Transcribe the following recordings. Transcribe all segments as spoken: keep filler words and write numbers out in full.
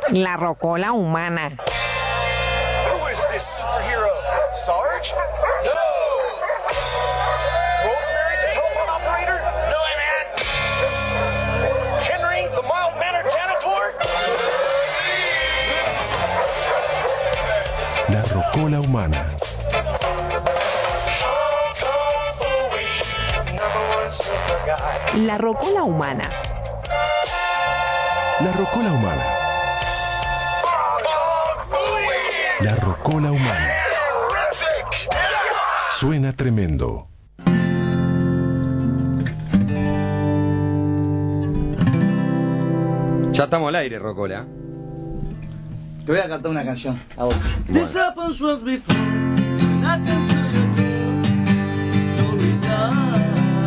La rocola humana. Who is this superhero? Sarge? No! Rosemary, the telephone operator? No, man! Henry, the mild-mannered janitor? La rocola humana. La rocola humana. La rocola humana. La rocola humana. Suena tremendo. Ya estamos al aire, Rocola. Te voy a cantar una canción a vos. Bueno. This happens once before, nothing to do, no reply.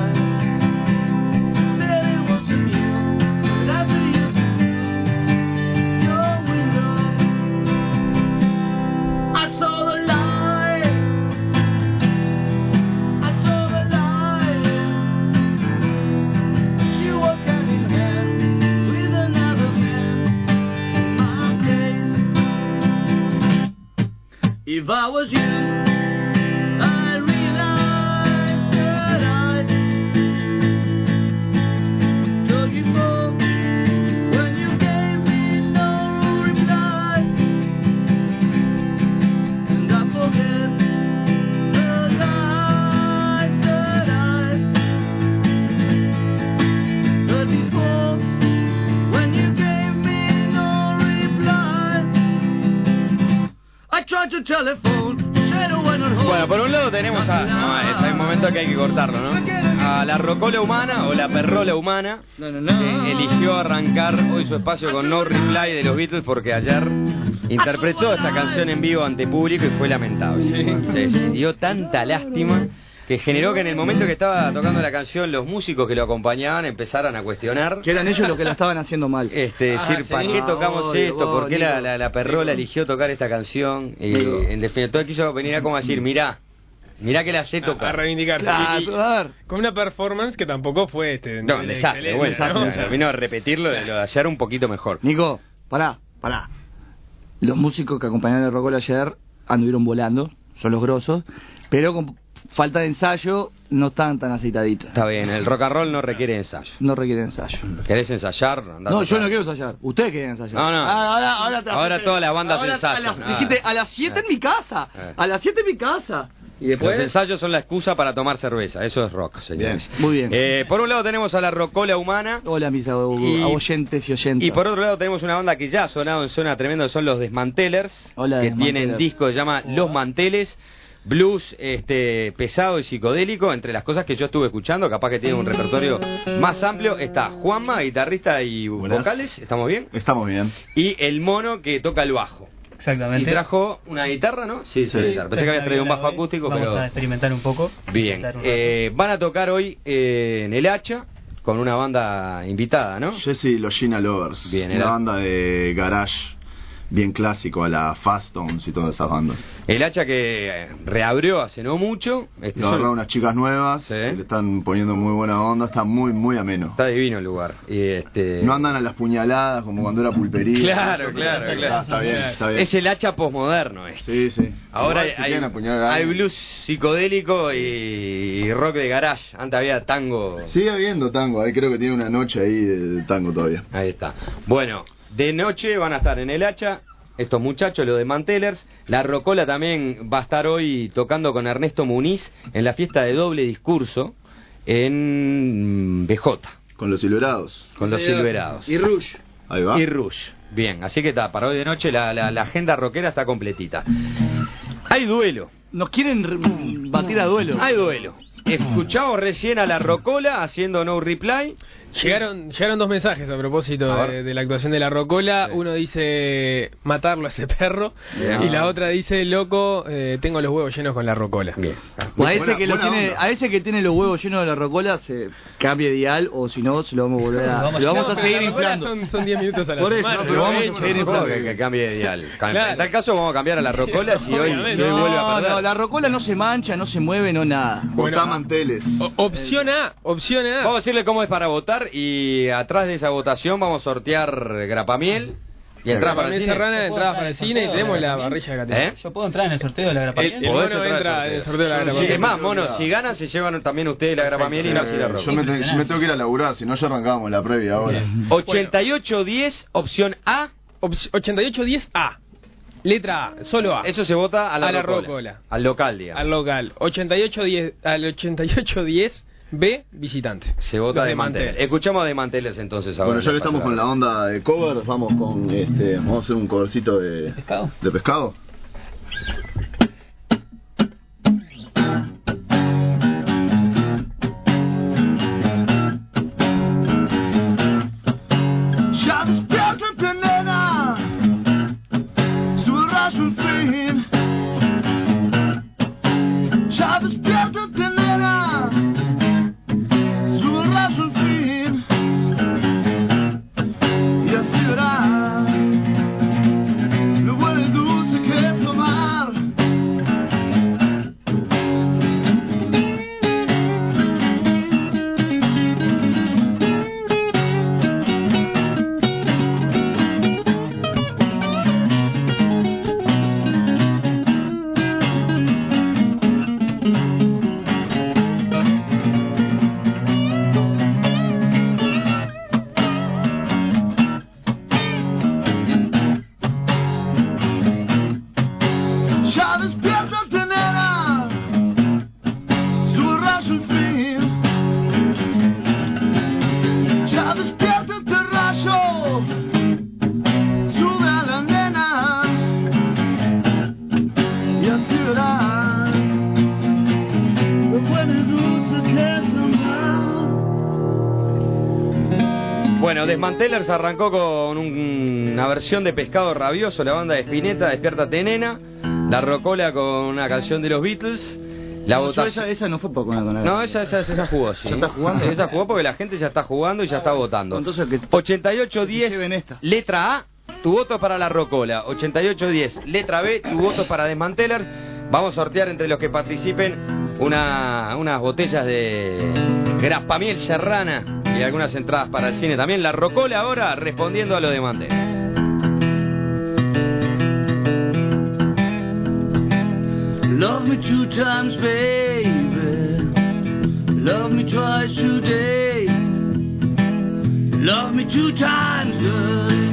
Said it wasn't you, but I saw you through your window. I saw the light, I saw the light. She walked hand in hand with another man in my place. If I was you, I realized that I took you for when you gave me no reply, and I forget the lies that I heard before when you gave me no reply. I tried to telephone, said I went on hold. Bueno, por un lado tenemos a... No, es, hay un momento que hay que cortarlo, ¿no? A la rocola humana o la perrola humana. No, no, no. Que eligió arrancar hoy su espacio con No Reply de los Beatles porque ayer interpretó esta canción en vivo ante público y fue lamentable. Sí, sí, sí. Dio tanta lástima que generó que en el momento que estaba tocando la canción los músicos que lo acompañaban empezaran a cuestionar. Que eran ellos los que la estaban haciendo mal. Este, Ah, decir, sí. ¿para qué tocamos Obvio, esto? ¿Por qué obvio, la, la, la perrola eligió tocar esta canción? Y Digo. en definitiva quiso venir a como a decir, mirá, mirá que la sé A, a tocar. reivindicarse. Claro, Y- y- a ver. con una performance que tampoco fue este. No, un desastre, excelente, bueno, ¿no? o O sea, sea, vino a repetirlo de lo de ayer un poquito mejor. Nico, pará, pará. Los músicos que acompañaron a Rocola ayer anduvieron volando, son los grosos, pero con falta de ensayo no están tan aceitaditos. Está bien, el rock and roll no requiere ensayo. No requiere ensayo. ¿Querés ensayar? Andá a No, yo tocar. no quiero ensayar. Ustedes quieren ensayar. No, no. Ah, ahora, ahora, te- Ahora todas las bandas ahora ensayan. A las, Ah. dijiste, a las siete en mi casa. Eh. A las siete en mi casa. Y Los después... ensayos son la excusa para tomar cerveza, eso es rock, señores. Muy bien. Eh, por un lado tenemos a la rocola humana. Hola, mis abo- Y- oyentes y oyentes. Y por otro lado tenemos una banda que ya ha sonado en Zona Tremendo, son los Desmantelers, Hola, que Desmantelers. tienen disco que se llama Los Manteles, blues este pesado y psicodélico. Entre las cosas que yo estuve escuchando, capaz que tiene un repertorio más amplio, está Juanma, guitarrista y Buenas. vocales, ¿estamos bien? Estamos bien. Y el mono que toca el bajo. Y Exactamente. trajo una guitarra, ¿no? Sí, sí, Sí. una guitarra. Pensé que habías traído un bajo Hoy acústico, Vamos pero... a experimentar un poco. Bien, Intentar un eh, van a tocar hoy eh, en El Hacha con una banda invitada, ¿no? Jesse los Gina Lovers. Bien, una era- banda de garage bien clásico a la Fastones y todas esas bandas. El Hacha que eh, reabrió hace no mucho. Este, Lo agarraron unas chicas nuevas, Sí. que le están poniendo muy buena onda, está muy muy ameno. Está divino el lugar. Y este... No andan a las puñaladas como cuando era pulpería. Claro, Eso, claro, está, claro. Está bien, está bien. Es el Hacha posmoderno este. Sí, sí. Ahora Igual si hay, quieren apuñalar a hay alguien. blues psicodélico y, y rock de garage. Antes había tango. Sigue habiendo tango, ahí creo que tiene una noche ahí de tango todavía. Ahí está. Bueno, de noche van a estar en El Hacha estos muchachos, los de Mantelers. La Rocola también va a estar hoy tocando con Ernesto Muniz en la fiesta de doble discurso en B J, Con los silverados. con los Silverados. Y Rush. Ahí va. Y Rush. Bien, así que está, para hoy de noche la, la, la agenda rockera está completita. Hay duelo. Nos quieren re- batir a duelo. Hay duelo. Escuchamos recién a la Rocola haciendo No Reply. Llegaron, llegaron dos mensajes a propósito A de, ver. de la actuación de la Rocola. Sí. Uno dice matarlo a ese perro. Bien. Y la otra dice, loco, eh, tengo los huevos llenos con la Rocola. Bien. O a ese, Buena- que lo buena tiene, onda. a ese que tiene los huevos llenos de la rocola se cambie dial, o si no se lo vamos a volver a, Lo vamos se lo vamos No, a pero seguir la Rocola inflando. Son, son diez minutos a la Por eso, semana. no, pero vamos a hecho. seguir ¿Cómo inflando. que, que cambie de dial? En Claro. tal caso vamos a cambiar a la Rocola si hoy, si hoy Obviamente. vuelve a No, perder. no, la rocola no se mancha, no se mueve, no nada. Bueno, Botá manteles. O- opción A, opción A. Vamos a decirle cómo es para votar y atrás de esa votación vamos a sortear grapamiel Y entradas para el Damián cine. Serrana, entradas para el cine y tenemos la parrilla de Categoría. ¿Eh? Yo puedo entrar en el sorteo de la El, grapa. el Podés mono entrar al entra en el sorteo de la Sí, grapa. es más, mono, si ganan se llevan también ustedes la grapa miel y no así la roca. Yo me, te- yo me tengo que ir a laburar, si no ya arrancábamos la previa ahora. ochenta y ocho diez, opción A. Op- ochenta y ocho diez A. Letra A, solo A. Eso se vota a la, A la rocola. rocola. Al local, digamos. Al local. ochenta y ocho diez, al ochenta y ocho diez B, visitante. Se vota Los de manteles. Escuchamos de manteles entonces ahora. Bueno, ya que en la estamos con la pasada. onda de cover, vamos con este, vamos a hacer un covercito de ¿Pescado? de pescado. Ya despiértate, nena, subirás un fin. Ya despiértate, nena, subirás un fin. Y así verás lo bueno y dulce que es amar. Ya despiértate, nena, subirás un fin. Ya despiértate, rayo, sube a la nena. Y así verás lo bueno y dulce que es amar. Bueno, Desmantelers arrancó con un- una versión de Pescado Rabioso, la banda de Spinetta, Despiértate Nena. La Rocola con una canción de los Beatles. La Yo votación. esa, esa no fue por con la No, esa, esa, esa jugó, sí. ¿Ya está jugando? Esa jugó porque la gente ya está jugando y ya está votando. Entonces, que- ochenta y ocho diez, que lleven esta. letra A, tu voto es para la Rocola. ochenta y ocho diez, letra B, tu voto es para Desmantelers. Vamos a sortear entre los que participen una, unas botellas de Graspamiel Serrana y algunas entradas para el cine también. La Rocola ahora respondiendo a lo de Desmantelers. Love me two times, baby. Love me twice today. Love me two times, girl.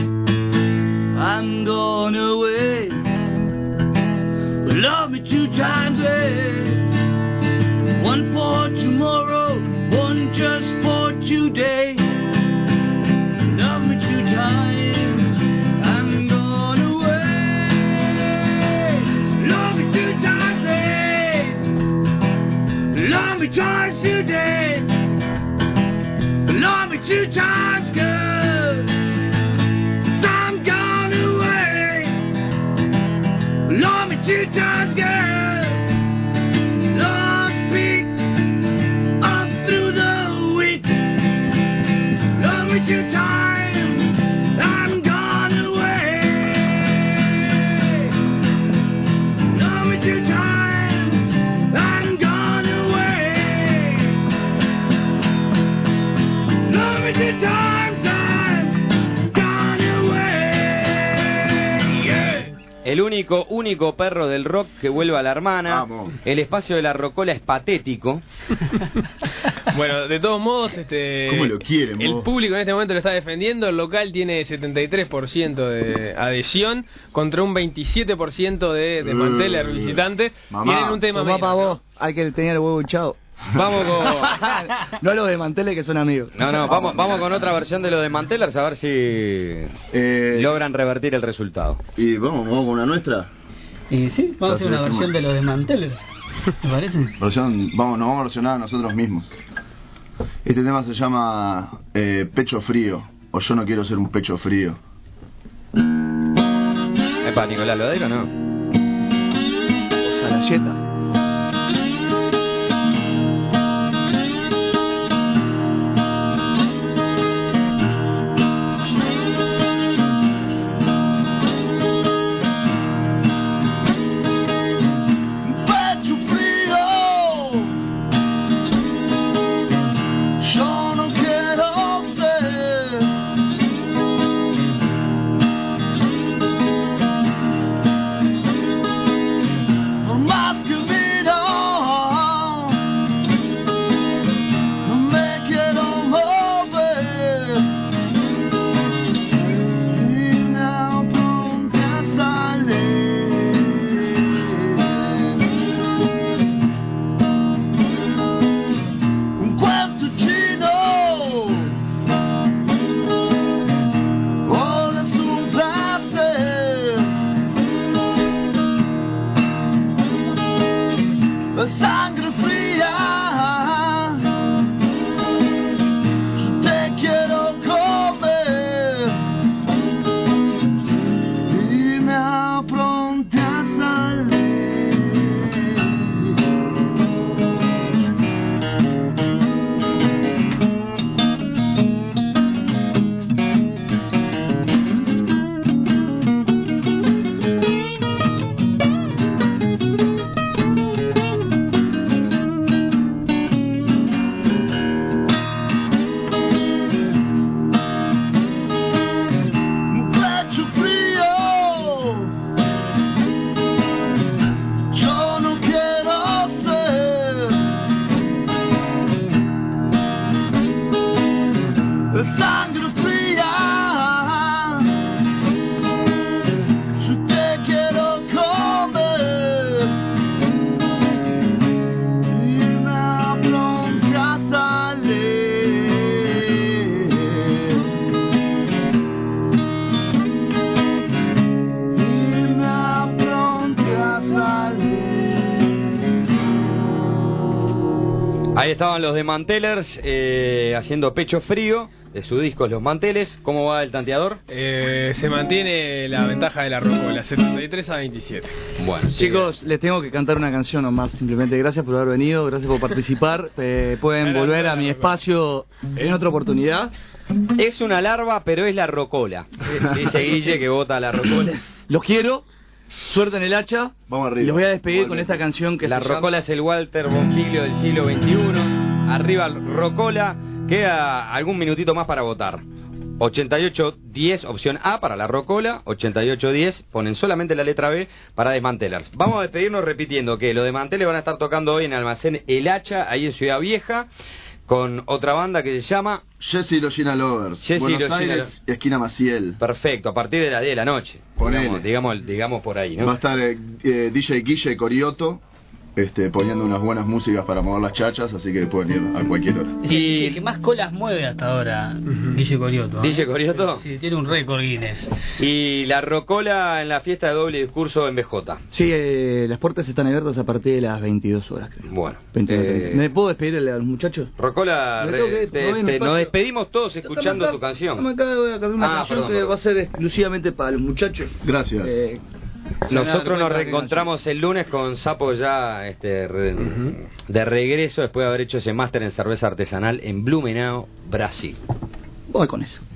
I'm going away. Love me two times, baby. One for tomorrow, one just for today. Love me two times. I'm going away. Love me two times, babe. Love me twice today. Love me two times, girl. 'Cause I'm gone away. Love me two times, girl. Love me up through the week. Love me two times. I'm gone away. Love me two times. I'm gone away. Love me two times. I'm gone away. Yeah. El único, único perro del rock que vuelve a la hermana. Vamos. El espacio de la Rocola es patético. Bueno, de todos modos, este, ¿Cómo lo quieren, el vos? público en este momento lo está defendiendo. El local tiene setenta y tres por ciento de adhesión contra un veintisiete por ciento de desmanteles Uh, visitantes. mamá. Tienen un tema Tomá menos, pa' ¿no? vos, hay que tener el huevo hinchado. Vamos con... No a los de manteles que son amigos. No, no, vamos, vamos con otra versión de lo de Mantelers a ver si Eh, logran revertir el resultado. y vamos, vamos con una nuestra. Eh, sí, vamos a hacer una Entonces, versión de lo de Manteles. ¿Te parece? Versión, vamos, nos vamos a versionar a nosotros mismos. Este tema se llama eh, Pecho Frío, o Yo no quiero ser un pecho frío. Epa, Nicolás Lodeiro, ¿no? Sarayeta. Pecho frío, yo no quiero ser Ahí estaban los de Mantelers eh, haciendo Pecho Frío, de su disco Los Manteles. ¿Cómo va el tanteador? Eh, se mantiene la ventaja de la Rocola, setenta y tres a veintisiete. Bueno, Chicos, les tengo que cantar una canción nomás, simplemente gracias por haber venido, gracias por participar. Eh, pueden Era volver la a mi Rocola. espacio en otra oportunidad. es una larva, pero es la Rocola. Dice Guille que vota a la Rocola. Los quiero, suerte en el hacha. Vamos arriba. Y los voy a despedir con Igualmente. esta canción que La se llama- Rocola es el Walter Bonfiglio del siglo veintiuno. Arriba Rocola. Queda algún minutito más para votar. ochenta y ocho diez, opción A para la Rocola. ochenta y ocho diez, ponen solamente la letra B para Desmantelers. Vamos a despedirnos repitiendo que los Desmantelers van a estar tocando hoy en Almacén El Hacha, ahí en Ciudad Vieja, con otra banda que se llama Jesse y los Gina Lovers. Jesse y Buenos los Gina Aires, esquina Maciel. Perfecto, a partir de las diez de la noche. Ponele. Digamos, digamos, digamos por ahí, ¿no? Va a estar eh, eh, D J Guille Corioto este, poniendo unas buenas músicas para mover las chachas, así que pueden ir a cualquier hora. Es el, Y- es el que más colas mueve hasta ahora, Guille Corioto. ¿eh? D J Corioto. Sí, tiene un récord Guinness. Y la Rocola en la fiesta de doble discurso en B J. Sí, eh, las puertas están abiertas a partir de las veintidós horas, creo. Bueno, veintidós, eh, treinta. ¿Me puedo despedir a los muchachos? Rocola, Me re- tengo que ir, te- no hay te- espacio. nos despedimos todos escuchando Estamos tu acá, canción. estamos acá, voy a cantar una Ah, canción perdón, que perdón. va a ser exclusivamente para los muchachos. Gracias. Eh, Nosotros nos Recuerda que reencontramos el lunes con Sapo ya este, re- de regreso después de haber hecho ese máster en cerveza artesanal en Blumenau, Brasil. Voy con eso.